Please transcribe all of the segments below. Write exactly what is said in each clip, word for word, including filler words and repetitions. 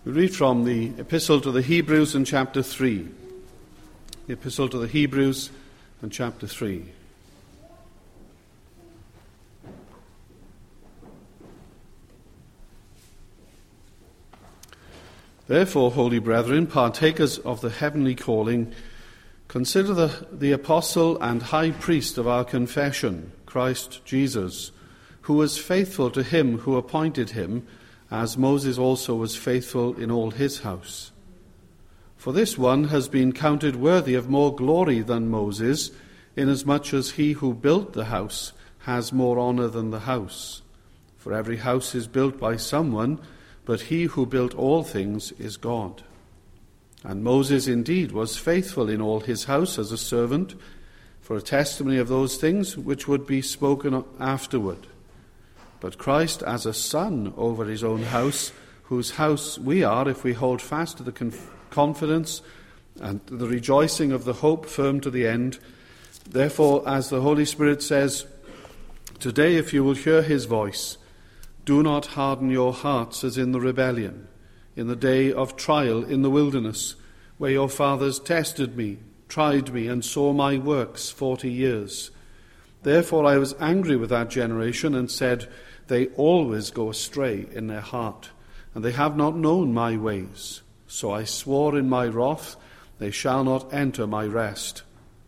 We read from the Epistle to the Hebrews in chapter three. The Epistle to the Hebrews in chapter three. Therefore, holy brethren, partakers of the heavenly calling, consider the, the apostle and high priest of our confession, Christ Jesus, who was faithful to him who appointed him, as Moses also was faithful in all his house. For this one has been counted worthy of more glory than Moses, inasmuch as he who built the house has more honor than the house. For every house is built by someone, but he who built all things is God. And Moses indeed was faithful in all his house as a servant, for a testimony of those things which would be spoken afterward. But Christ as a son over his own house, whose house we are if we hold fast to the conf- confidence and the rejoicing of the hope firm to the end. Therefore, as the Holy Spirit says, today if you will hear his voice, do not harden your hearts as in the rebellion, in the day of trial in the wilderness, where your fathers tested me, tried me, and saw my works forty years. Therefore I was angry with that generation and said, they always go astray in their heart, and they have not known my ways. So I swore in my wrath, they shall not enter my rest.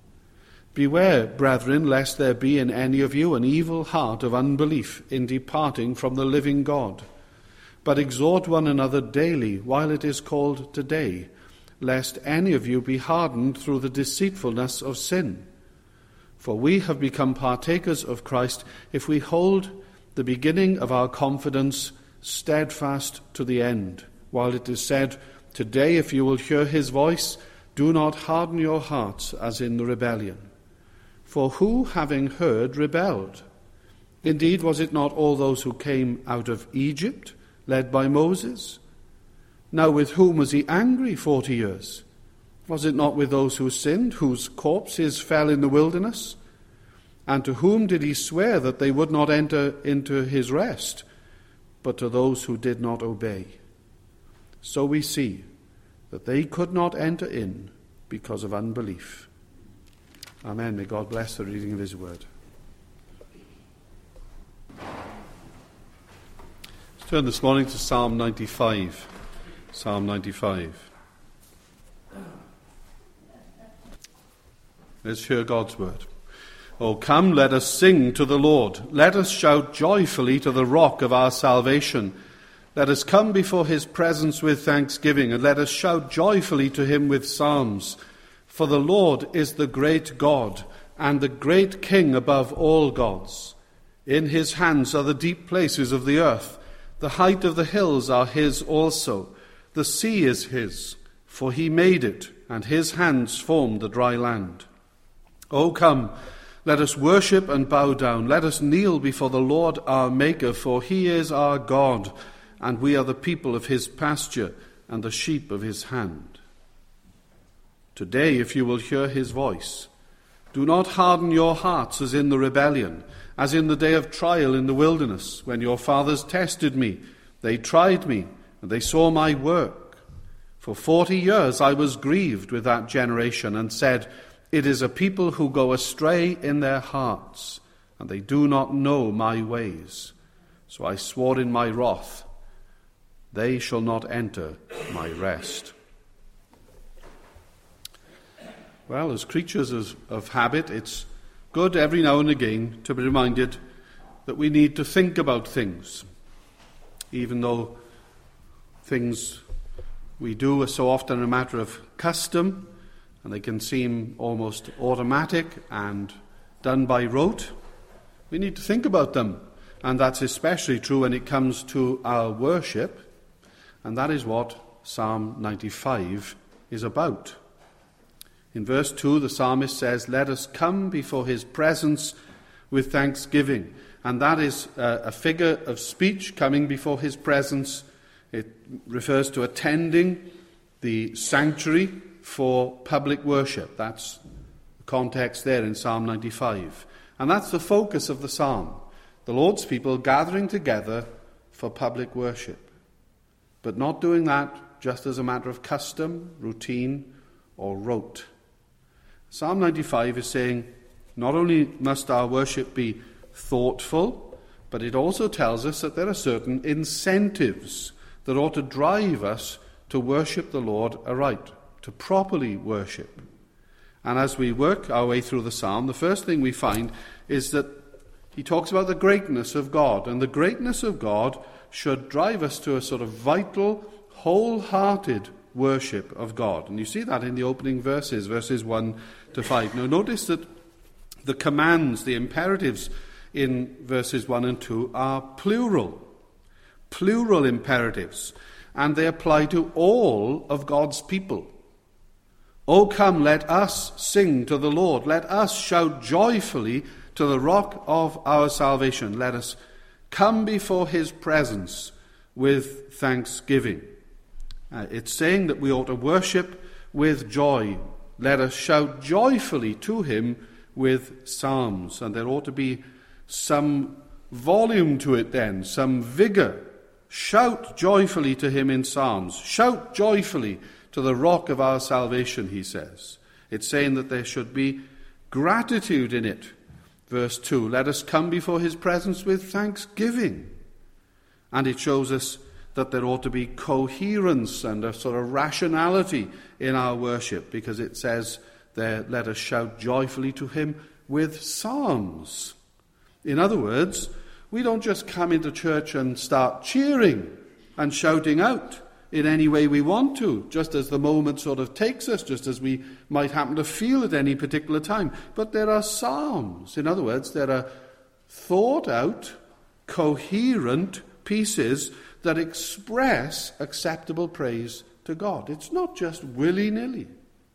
Beware, brethren, lest there be in any of you an evil heart of unbelief in departing from the living God. But exhort one another daily while it is called today, lest any of you be hardened through the deceitfulness of sin. For we have become partakers of Christ if we hold the beginning of our confidence steadfast to the end, while it is said, today if you will hear his voice, do not harden your hearts as in the rebellion. For who, having heard, rebelled? Indeed, was it not all those who came out of Egypt, led by Moses? Now with whom was he angry forty years? Was it not with those who sinned, whose corpses fell in the wilderness? And to whom did he swear that they would not enter into his rest, but to those who did not obey? So we see that they could not enter in because of unbelief. Amen. May God bless the reading of his word. Let's turn this morning to Psalm ninety-five. Psalm ninety-five. Let's hear God's word. O come, let us sing to the Lord. Let us shout joyfully to the rock of our salvation. Let us come before his presence with thanksgiving, and let us shout joyfully to him with psalms. For the Lord is the great God, and the great King above all gods. In his hands are the deep places of the earth. The height of the hills are his also. The sea is his, for he made it, and his hands formed the dry land. O come, let us worship and bow down. Let us kneel before the Lord our Maker, for he is our God, and we are the people of his pasture and the sheep of his hand. Today, if you will hear his voice, do not harden your hearts as in the rebellion, as in the day of trial in the wilderness, when your fathers tested me. They tried me, and they saw my work. For forty years I was grieved with that generation, and said, it is a people who go astray in their hearts, and they do not know my ways. So I swore in my wrath, they shall not enter my rest. Well, as creatures of habit, it's good every now and again to be reminded that we need to think about things, even though things we do are so often a matter of custom, and they can seem almost automatic and done by rote. We need to think about them, and that's especially true when it comes to our worship, and that is what Psalm ninety-five is about. In verse two, the psalmist says, let us come before his presence with thanksgiving. And that is a figure of speech, coming before his presence. It refers to attending the sanctuary for public worship. That's the context there in Psalm ninety-five. And that's the focus of the psalm. The Lord's people gathering together for public worship. But not doing that just as a matter of custom, routine, or rote. Psalm ninety-five is saying, not only must our worship be thoughtful, but it also tells us that there are certain incentives that ought to drive us to worship the Lord aright, to properly worship. And as we work our way through the psalm, the first thing we find is that he talks about the greatness of God, and the greatness of God should drive us to a sort of vital, wholehearted worship of God. And you see that in the opening verses, verses one to five. Now notice that the commands, the imperatives in verses one and two are plural. Plural imperatives. And they apply to all of God's people. O come, let us sing to the Lord. Let us shout joyfully to the rock of our salvation. Let us come before his presence with thanksgiving. Uh, it's saying that we ought to worship with joy. Let us shout joyfully to him with psalms. And there ought to be some volume to it then, some vigor. Shout joyfully to him in psalms. Shout joyfully to the rock of our salvation, he says. It's saying that there should be gratitude in it. Verse two, let us come before his presence with thanksgiving. And it shows us that there ought to be coherence and a sort of rationality in our worship, because it says there, let us shout joyfully to him with psalms. In other words, we don't just come into church and start cheering and shouting out in any way we want to, just as the moment sort of takes us, just as we might happen to feel at any particular time. But there are psalms. In other words, there are thought out, coherent pieces that express acceptable praise to God. It's not just willy-nilly.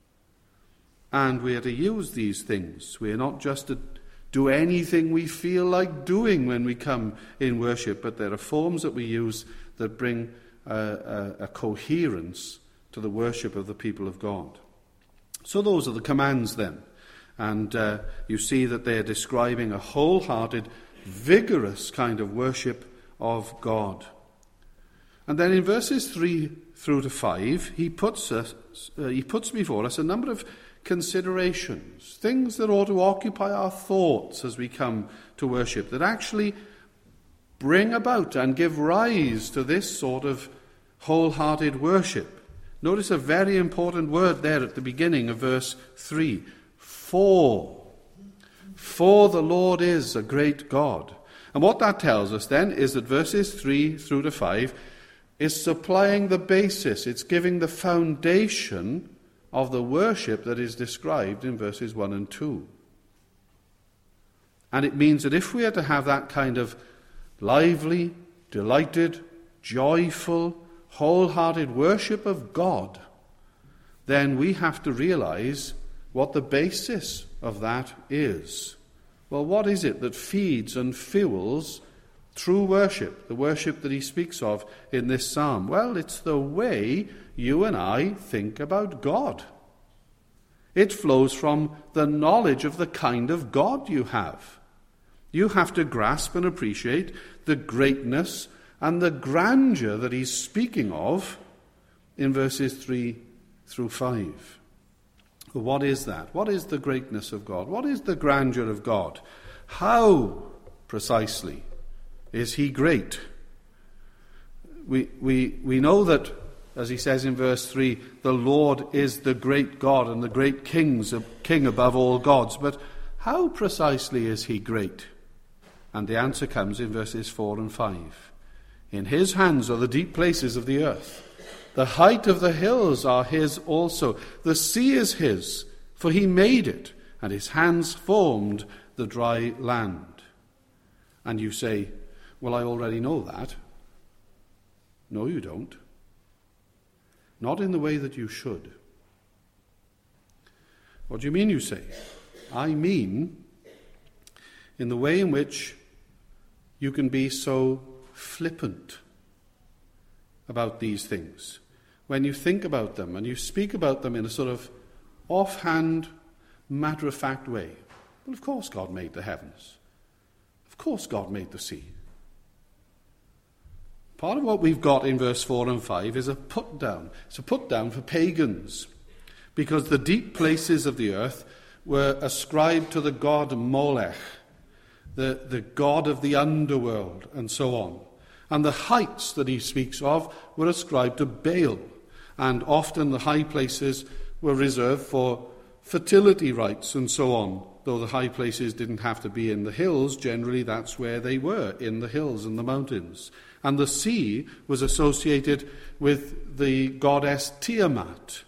And we are to use these things. We are not just to do anything we feel like doing when we come in worship, but there are forms that we use that bring a, a, a coherence to the worship of the people of God. So those are the commands then. And uh, you see that they are describing a wholehearted, vigorous kind of worship of God. And then in verses three through to five, he puts us, uh, he puts before us a number of considerations, things that ought to occupy our thoughts as we come to worship, that actually bring about and give rise to this sort of wholehearted worship. Notice a very important word there at the beginning of verse three. For. For the Lord is a great God. And what that tells us then is that verses three through to five is supplying the basis. It's giving the foundation of the worship that is described in verses one and two. And it means that if we are to have that kind of lively, delighted, joyful, wholehearted worship of God, then we have to realize what the basis of that is. Well, what is it that feeds and fuels true worship, the worship that he speaks of in this psalm? Well, it's the way you and I think about God. It flows from the knowledge of the kind of God you have. You have to grasp and appreciate the greatness and the grandeur that he's speaking of in verses three through five. Well, what is that? What is the greatness of God? What is the grandeur of God? How precisely is he great? We, we, we know that, as he says in verse three, the Lord is the great God and the great king's, king above all gods. But how precisely is he great? And the answer comes in verses four and five. In his hands are the deep places of the earth. The height of the hills are his also. The sea is his, for he made it, and his hands formed the dry land. And you say, well, I already know that. No, you don't. Not in the way that you should. What do you mean, you say? I mean in the way in which you can be so flippant about these things. When you think about them and you speak about them in a sort of offhand, matter-of-fact way. Well, of course God made the heavens. Of course God made the sea. Part of what we've got in verse four and five is a put down. It's a put down for pagans, because the deep places of the earth were ascribed to the god Molech, the, the god of the underworld, and so on. And the heights that he speaks of were ascribed to Baal, and often the high places were reserved for fertility rites and so on. Though the high places didn't have to be in the hills, generally that's where they were, in the hills and the mountains. And the sea was associated with the goddess Tiamat.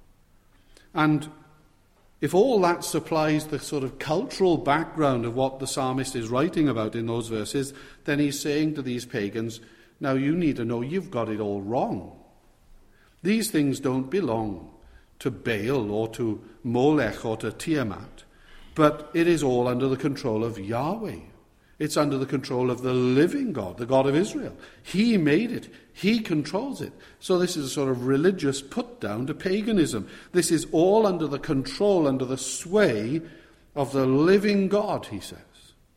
And if all that supplies the sort of cultural background of what the psalmist is writing about in those verses, then he's saying to these pagans, now you need to know you've got it all wrong. These things don't belong to Baal or to Molech or to Tiamat, but it is all under the control of Yahweh. It's under the control of the living God, the God of Israel. He made it. He controls it. So this is a sort of religious put down to paganism. This is all under the control, under the sway of the living God, he says.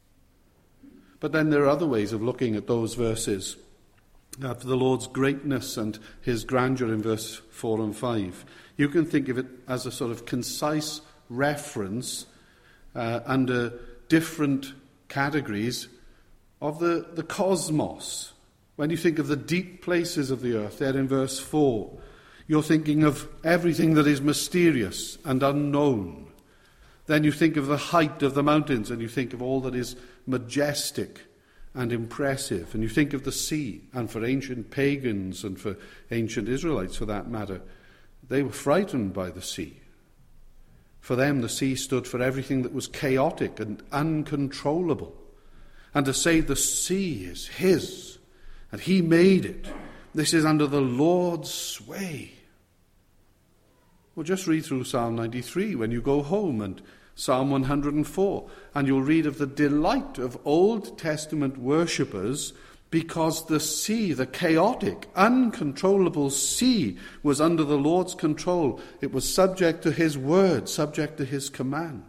But then there are other ways of looking at those verses. After the Lord's greatness and his grandeur in verse four and five. You can think of it as a sort of concise reference uh, under different categories of the, the cosmos. When you think of the deep places of the earth, there in verse four, you're thinking of everything that is mysterious and unknown. Then you think of the height of the mountains, and you think of all that is majestic and impressive. And you think of the sea, and for ancient pagans and for ancient Israelites for that matter, they were frightened by the sea. For them, the sea stood for everything that was chaotic and uncontrollable. And to say the sea is his, and he made it, this is under the Lord's sway. Well, just read through Psalm ninety-three when you go home, and Psalm one hundred four, and you'll read of the delight of Old Testament worshippers because the sea, the chaotic, uncontrollable sea, was under the Lord's control. It was subject to his word, subject to his command.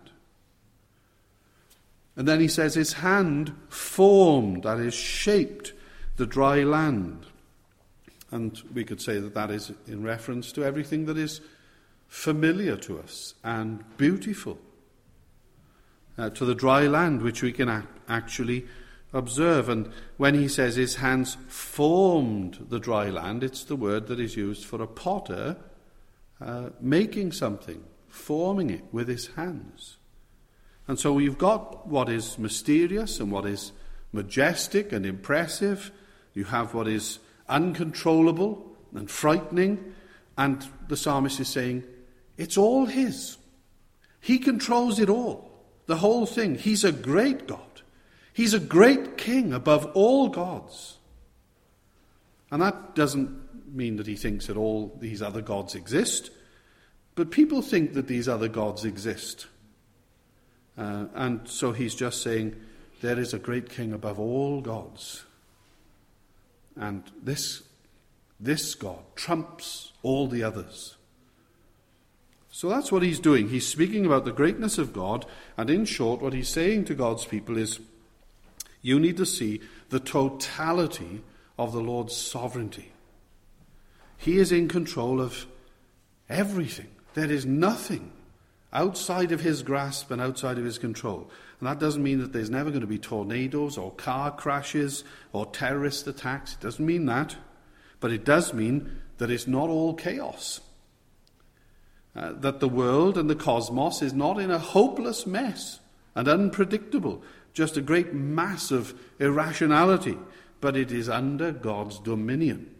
And then he says his hand formed, that is, shaped the dry land. And we could say that that is in reference to everything that is familiar to us and beautiful. Uh, to the dry land, which we can act, actually observe. And when he says his hands formed the dry land, it's the word that is used for a potter uh, making something, forming it with his hands. And so you've got what is mysterious and what is majestic and impressive. You have what is uncontrollable and frightening. And the psalmist is saying, it's all his. He controls it all, the whole thing. He's a great God. He's a great king above all gods. And that doesn't mean that he thinks that all these other gods exist, but people think that these other gods exist. Uh, and so he's just saying, there is a great king above all gods. And this, this God trumps all the others. So that's what he's doing. He's speaking about the greatness of God, and in short, what he's saying to God's people is, you need to see the totality of the Lord's sovereignty. He is in control of everything. There is nothing outside of his grasp and outside of his control. And that doesn't mean that there's never going to be tornadoes or car crashes or terrorist attacks. It doesn't mean that. But it does mean that it's not all chaos. Uh, that the world and the cosmos is not in a hopeless mess and unpredictable, just a great mass of irrationality, but it is under God's dominion.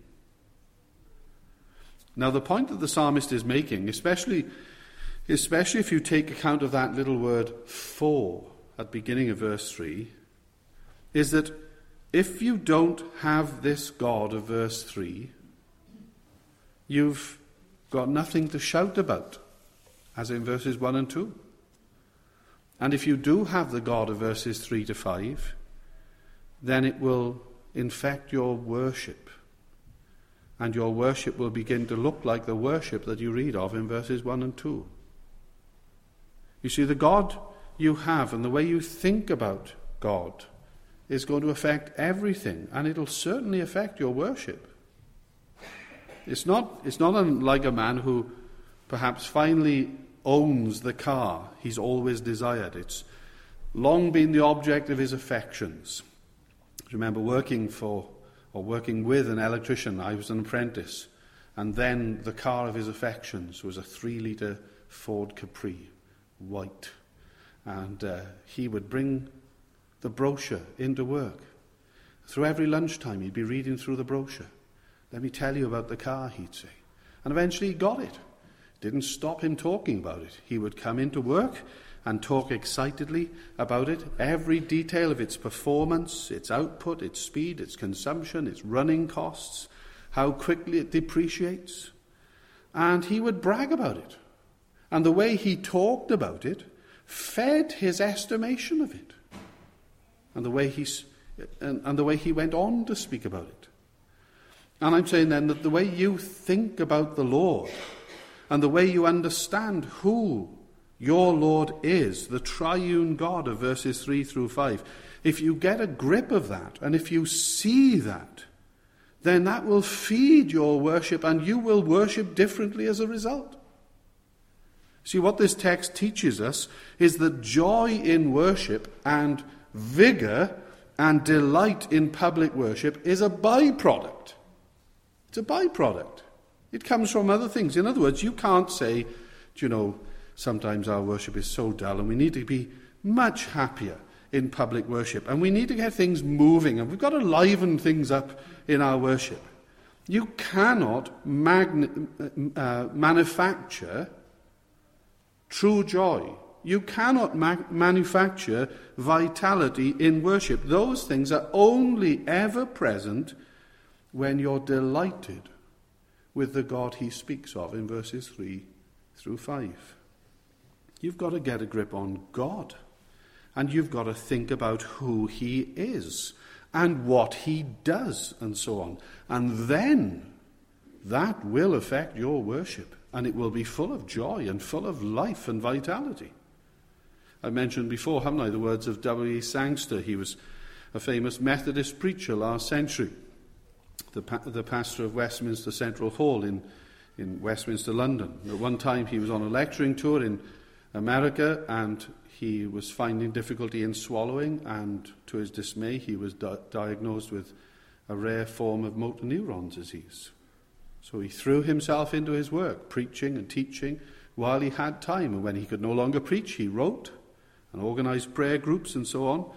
Now, the point that the psalmist is making, especially, especially if you take account of that little word for at the beginning of verse three, is that if you don't have this God of verse three, you've got nothing to shout about, as in verses one and two. And if you do have the God of verses three to five, then it will infect your worship. And your worship will begin to look like the worship that you read of in verses one and two. You see, the God you have and the way you think about God is going to affect everything, and it'll certainly affect your worship. It's not, it's not unlike a man who perhaps finally owns the car he's always desired. It's long been the object of his affections. I remember working for, or working with an electrician. I was an apprentice. And then the car of his affections was a three-litre Ford Capri, white. And uh, he would bring the brochure into work. Through every lunchtime, he'd be reading through the brochure. Let me tell you about the car, he'd say. And eventually he got it. Didn't stop him talking about it. He would come into work and talk excitedly about it, every detail of its performance, its output, its speed, its consumption, its running costs, how quickly it depreciates. And he would brag about it. And the way he talked about it fed his estimation of it. And the way he, and, and the way he went on to speak about it. And I'm saying then that the way you think about the Lord and the way you understand who your Lord is, the triune God of verses three through five, if you get a grip of that and if you see that, then that will feed your worship and you will worship differently as a result. See, what this text teaches us is that joy in worship and vigor and delight in public worship is a byproduct. It's a byproduct. It comes from other things. In other words, you can't say, you know, sometimes our worship is so dull and we need to be much happier in public worship and we need to get things moving and we've got to liven things up in our worship. You cannot magn- uh, manufacture true joy. You cannot ma- manufacture vitality in worship. Those things are only ever present when you're delighted with the God he speaks of in verses three through five. You've got to get a grip on God, and you've got to think about who he is and what he does and so on. And then that will affect your worship, and it will be full of joy and full of life and vitality. I mentioned before, haven't I, the words of W E Sangster. He was a famous Methodist preacher last century, the, pa- the pastor of Westminster Central Hall in, in Westminster, London. At one time he was on a lecturing tour in America and he was finding difficulty in swallowing, and to his dismay he was di- diagnosed with a rare form of motor neuron disease. So he threw himself into his work, preaching and teaching while he had time, and when he could no longer preach, he wrote and organised prayer groups and so on.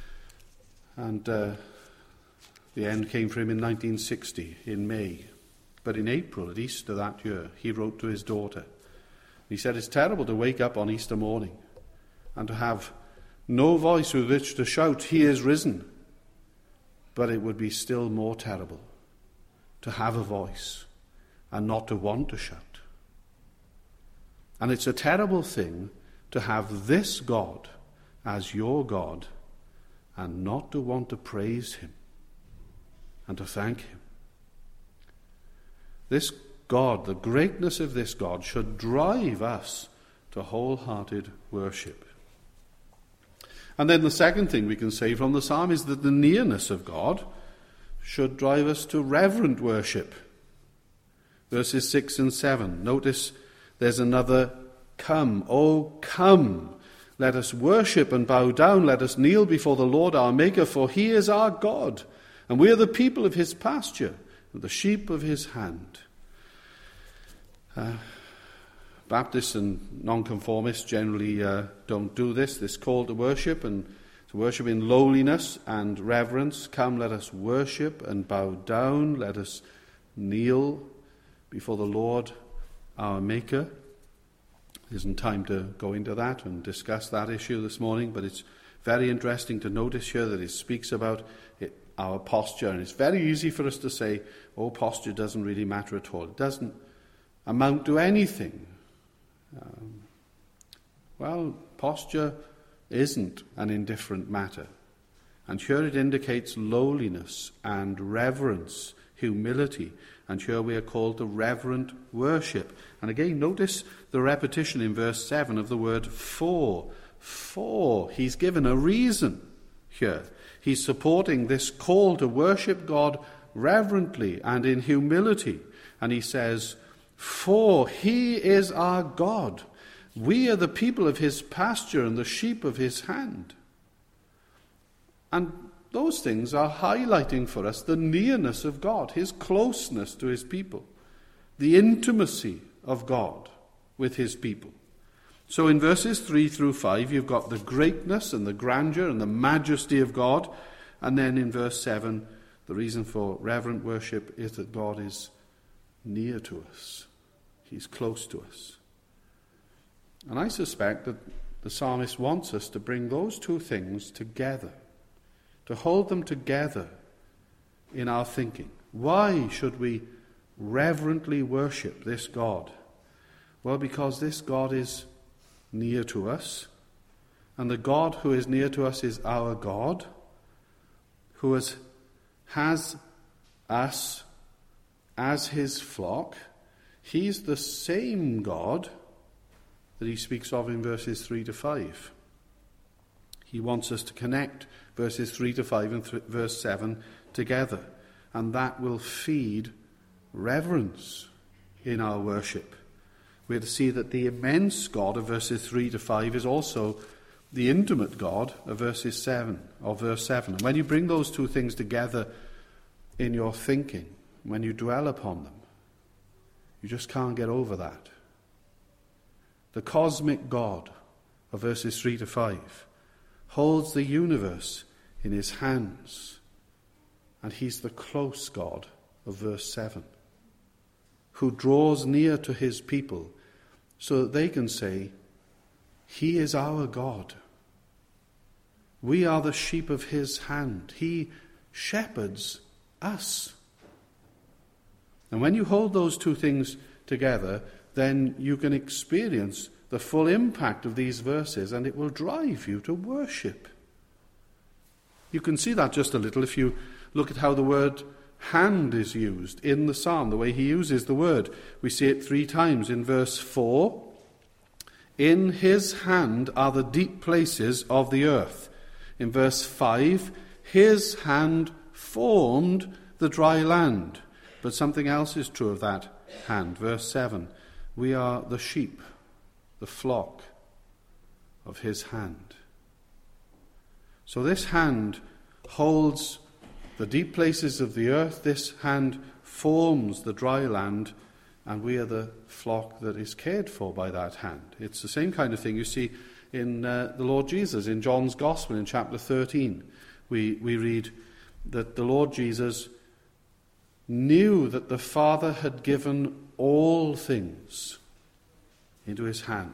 And uh, the end came for him in nineteen sixty, in May. But in April, at Easter that year, he wrote to his daughter. He said, it's terrible to wake up on Easter morning and to have no voice with which to shout, he is risen. But it would be still more terrible to have a voice and not to want to shout. And it's a terrible thing to have this God as your God and not to want to praise him and to thank him. This God, the greatness of this God, should drive us to wholehearted worship. And then the second thing we can say from the psalm is that the nearness of God should drive us to reverent worship. Verses six and seven. Notice there's another come. Oh, come. Let us worship and bow down. Let us kneel before the Lord our Maker, for he is our God, and we are the people of his pasture and the sheep of his hand. Uh, Baptists and nonconformists generally uh, don't do this, this call to worship, and to worship in lowliness and reverence. Come, let us worship and bow down. Let us kneel before the Lord our Maker. There isn't time to go into that and discuss that issue this morning, but it's very interesting to notice here that it speaks about it, our posture. And it's very easy for us to say, oh, posture doesn't really matter at all. It doesn't amount to anything. Um, well, posture isn't an indifferent matter. And here it indicates lowliness and reverence, humility. And here we are called to reverent worship. And again, notice the repetition in verse seven of the word for. For. He's given a reason. here. He's supporting this call to worship God reverently and in humility. And he says, for he is our God. We are the people of his pasture and the sheep of his hand. And those things are highlighting for us the nearness of God, his closeness to his people, the intimacy of God with his people. So in verses three through five, you've got the greatness and the grandeur and the majesty of God. And then in verse seven, the reason for reverent worship is that God is near to us. He's close to us. And I suspect that the psalmist wants us to bring those two things together, to hold them together in our thinking. Why should we reverently worship this God? Well, because this God is near to us, and the God who is near to us is our God, who has, has us as his flock. He's the same God that he speaks of in verses three to five. He wants us to connect verses three to five and th- verse seven together, and that will feed reverence in our worship. We're to see that the immense God of verses three to five is also the intimate God of verses seven, or verse seven. And when you bring those two things together in your thinking, when you dwell upon them, you just can't get over that. The cosmic God of verses three to five holds the universe in his hands, and he's the close God of verse seven, who draws near to his people so that they can say, he is our God. We are the sheep of his hand. He shepherds us. And when you hold those two things together, then you can experience the full impact of these verses, and it will drive you to worship. You can see that just a little if you look at how the word hand is used in the psalm, the way he uses the word. We see it three times in verse four. In his hand are the deep places of the earth. In verse five, his hand formed the dry land. But something else is true of that hand. Verse seven, we are the sheep, the flock of his hand. So this hand holds the deep places of the earth. This hand forms the dry land, and we are the flock that is cared for by that hand. It's the same kind of thing you see in uh, the Lord Jesus. In John's Gospel in chapter thirteen, we, we read that the Lord Jesus knew that the Father had given all things into his hand.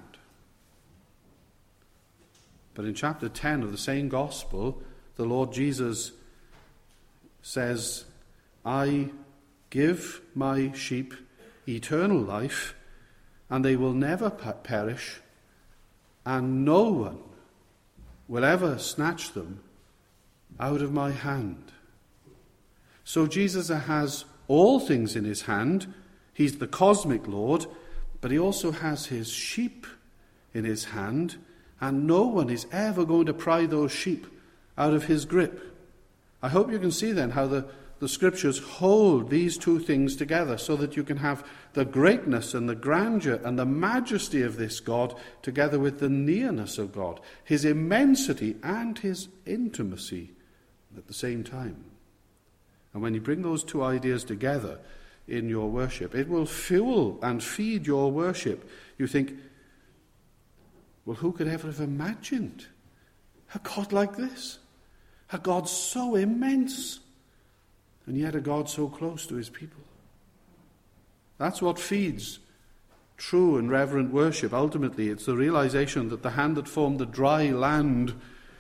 But in chapter ten of the same Gospel, the Lord Jesus says, I give my sheep eternal life, and they will never perish, and no one will ever snatch them out of my hand. So Jesus has all things in his hand. He's the cosmic Lord, but he also has his sheep in his hand, and no one is ever going to pry those sheep out of his grip. I hope you can see then how the, the scriptures hold these two things together so that you can have the greatness and the grandeur and the majesty of this God together with the nearness of God, his immensity and his intimacy at the same time. And when you bring those two ideas together in your worship, it will fuel and feed your worship. You think, well, who could ever have imagined a God like this? A God so immense, and yet a God so close to his people. That's what feeds true and reverent worship. Ultimately, it's the realization that the hand that formed the dry land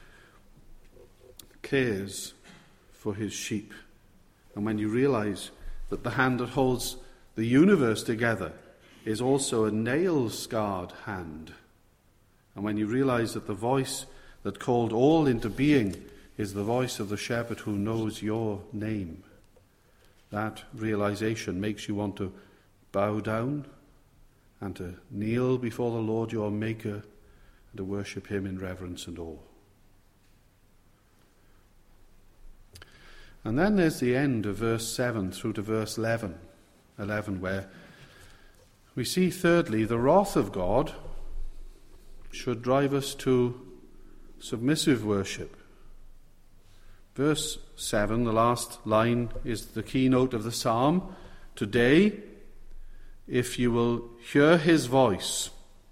cares for his sheep. And when you realize that the hand that holds the universe together is also a nail-scarred hand, and when you realize that the voice that called all into being is the voice of the shepherd who knows your name, that realization makes you want to bow down and to kneel before the Lord your Maker and to worship him in reverence and awe. And then there's the end of verse seven through to verse eleven, eleven, where we see, thirdly, the wrath of God should drive us to submissive worship. Verse seven, the last line, is the keynote of the psalm. Today, if you will hear his voice,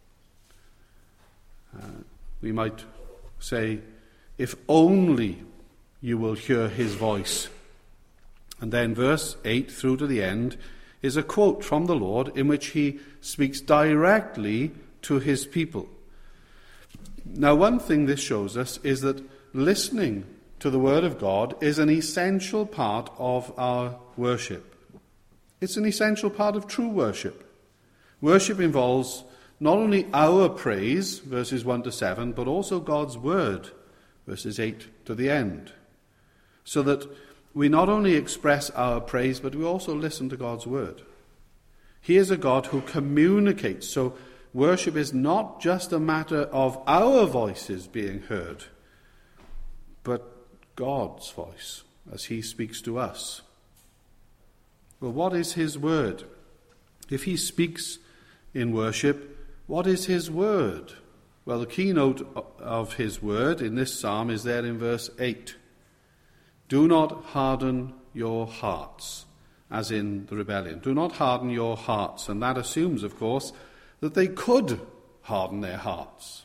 uh, we might say, if only you will hear his voice. And then verse eight through to the end is a quote from the Lord in which he speaks directly to his people. Now, one thing this shows us is that listening to the word of God is an essential part of our worship. It's an essential part of true worship. Worship involves not only our praise, verses one to seven, but also God's word, verses eight to the end. So that we not only express our praise, but we also listen to God's word. He is a God who communicates. So worship is not just a matter of our voices being heard, but God's voice as he speaks to us. Well, what is his word? If he speaks in worship, what is his word? Well, the keynote of his word in this psalm is there in verse eight. Do not harden your hearts, as in the rebellion. Do not harden your hearts. And that assumes, of course, that they could harden their hearts.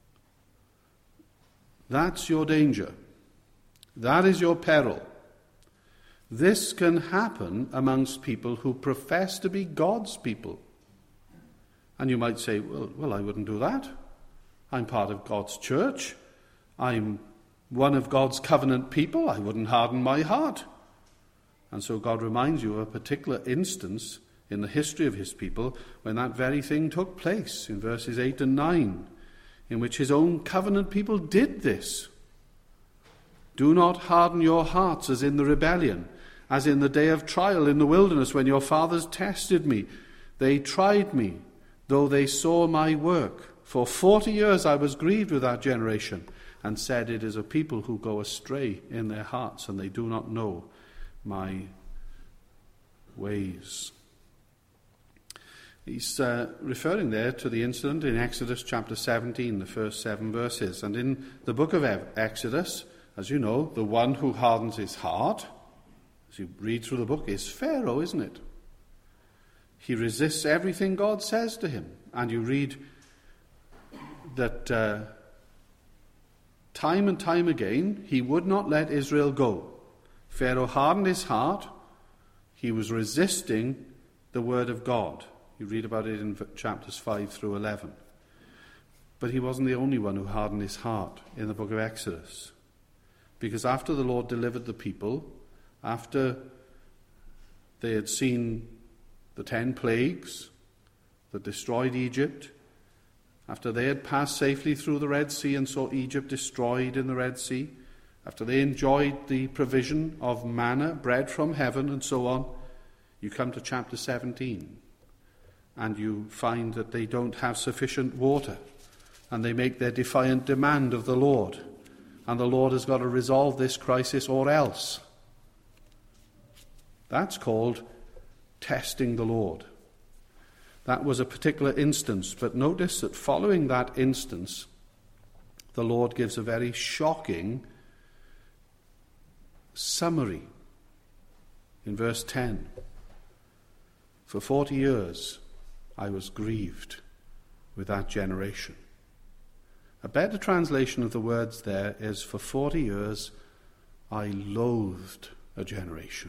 That's your danger. That is your peril. This can happen amongst people who profess to be God's people. And you might say, well, well, I wouldn't do that. I'm part of God's church. I'm one of God's covenant people. I wouldn't harden my heart. And so God reminds you of a particular instance in the history of his people when that very thing took place in verses eight and nine, in which his own covenant people did this. Do not harden your hearts as in the rebellion, as in the day of trial in the wilderness when your fathers tested me. They tried me, though they saw my work. For forty years I was grieved with that generation, and said, it is a people who go astray in their hearts, and they do not know my ways. He's uh, referring there to the incident in Exodus chapter seventeen, the first seven verses. And in the book of Exodus, as you know, the one who hardens his heart, as you read through the book, is Pharaoh, isn't it? He resists everything God says to him. And you read that uh, time and time again, he would not let Israel go. Pharaoh hardened his heart. He was resisting the word of God. You read about it in chapters five through eleven. But he wasn't the only one who hardened his heart in the book of Exodus. Because after the Lord delivered the people, after they had seen the ten plagues that destroyed Egypt, after they had passed safely through the Red Sea and saw Egypt destroyed in the Red Sea, after they enjoyed the provision of manna, bread from heaven, and so on, you come to chapter seventeen, and you find that they don't have sufficient water, and they make their defiant demand of the Lord, and the Lord has got to resolve this crisis or else. That's called testing the Lord. That was a particular instance, but notice that following that instance, the Lord gives a very shocking summary in verse ten. For forty years I was grieved with that generation. A better translation of the words there is, for forty years I loathed a generation.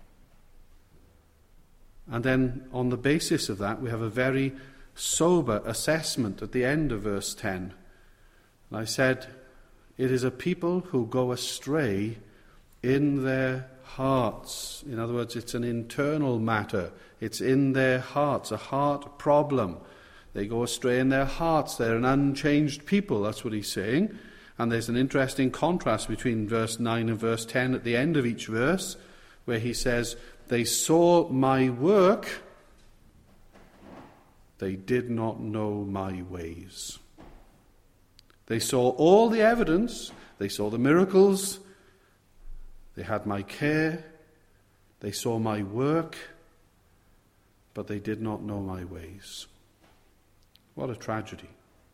And then on the basis of that, we have a very sober assessment at the end of verse ten. And I said, it is a people who go astray in their hearts. In other words, it's an internal matter. It's in their hearts, a heart problem. They go astray in their hearts. They're an unchanged people. That's what he's saying. And there's an interesting contrast between verse nine and verse ten at the end of each verse, where he says, they saw my work, they did not know my ways. They saw all the evidence, they saw the miracles, They had my care, they saw my work, but they did not know my ways. What a tragedy.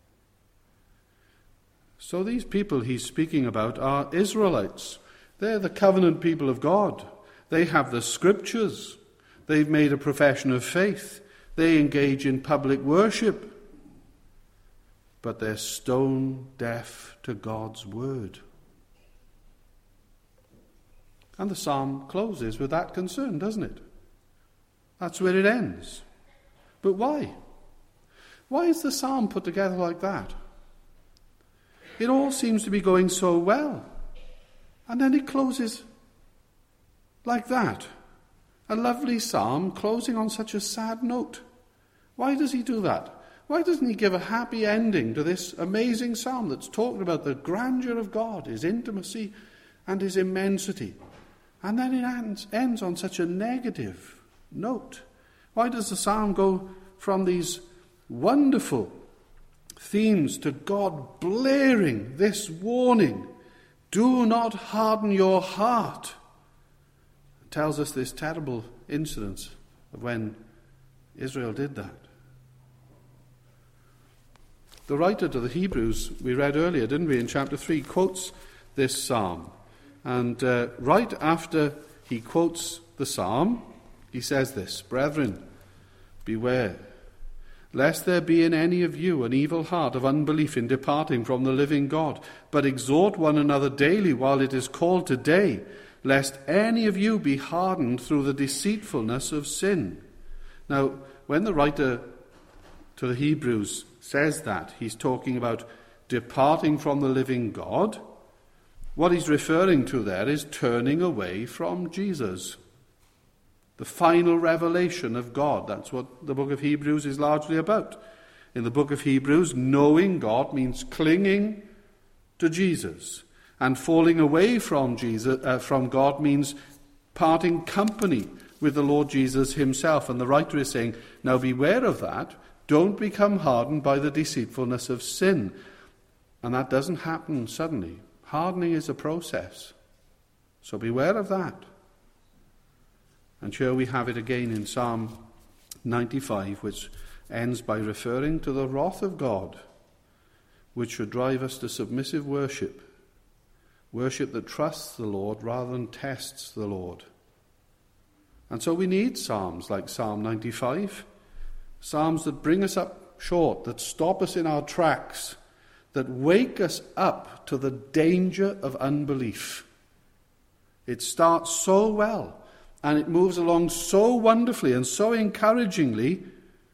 So these people he's speaking about are Israelites. They're the covenant people of God. They have the scriptures. They've made a profession of faith. They engage in public worship. But they're stone deaf to God's word. And the psalm closes with that concern, doesn't it? That's where it ends. But why? Why is the psalm put together like that? It all seems to be going so well. And then it closes like that. A lovely psalm closing on such a sad note. Why does he do that? Why doesn't he give a happy ending to this amazing psalm that's talking about the grandeur of God, his intimacy and his immensity? And then it ends, ends on such a negative note. Why does the psalm go from these wonderful themes to God blaring this warning? Do not harden your heart. It tells us this terrible incident of when Israel did that. The writer to the Hebrews, we read earlier, didn't we, in chapter three, quotes this psalm. And uh, right after he quotes the psalm, he says this, Brethren, beware, lest there be in any of you an evil heart of unbelief in departing from the living God, but exhort one another daily while it is called today, lest any of you be hardened through the deceitfulness of sin. Now, when the writer to the Hebrews says that, he's talking about departing from the living God. What he's referring to there is turning away from Jesus. The final revelation of God. That's what the book of Hebrews is largely about. In the book of Hebrews, knowing God means clinging to Jesus. And falling away from Jesus, uh, from God means parting company with the Lord Jesus himself. And the writer is saying, now beware of that. Don't become hardened by the deceitfulness of sin. And that doesn't happen suddenly. Hardening is a process. So beware of that. And here we have it again in Psalm ninety-five, which ends by referring to the wrath of God, which should drive us to submissive worship. Worship that trusts the Lord rather than tests the Lord. And so we need psalms like Psalm ninety-five. Psalms that bring us up short, that stop us in our tracks, that wake us up to the danger of unbelief. It starts so well, and it moves along so wonderfully and so encouragingly.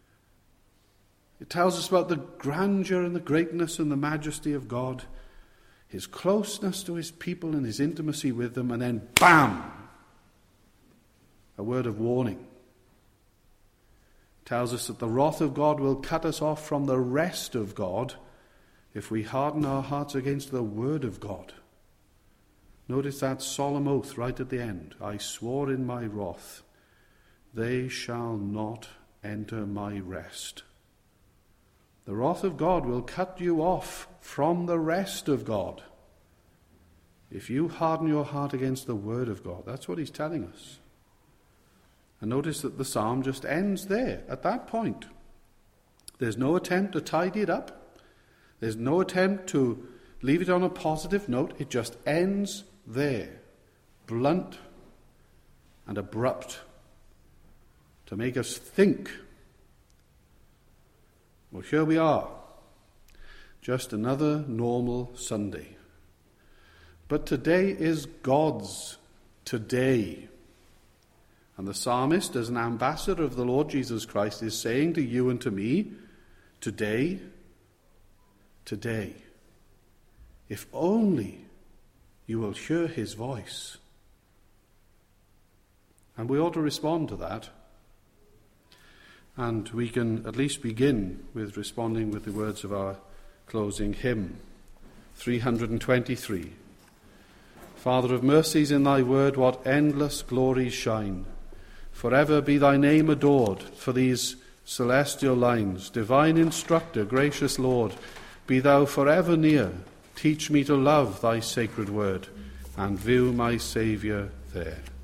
It tells us about the grandeur and the greatness and the majesty of God, his closeness to his people and his intimacy with them, and then bam! A word of warning. Tells us that the wrath of God will cut us off from the rest of God if we harden our hearts against the word of God. Notice that solemn oath right at the end. I swore in my wrath, they shall not enter my rest. The wrath of God will cut you off from the rest of God if you harden your heart against the word of God. That's what he's telling us. And notice that the psalm just ends there, at that point. There's no attempt to tidy it up. There's no attempt to leave it on a positive note. It just ends there, blunt and abrupt, to make us think. Well, here we are, just another normal Sunday. But today is God's today. And the psalmist, as an ambassador of the Lord Jesus Christ, is saying to you and to me, today, today, if only you will hear his voice. And we ought to respond to that. And we can at least begin with responding with the words of our closing hymn, three hundred twenty-three. Father of mercies, in thy word what endless glories shine. Forever be thy name adored for these celestial lines. Divine instructor, gracious Lord, be thou forever near. Teach me to love thy sacred word, and view my Saviour there.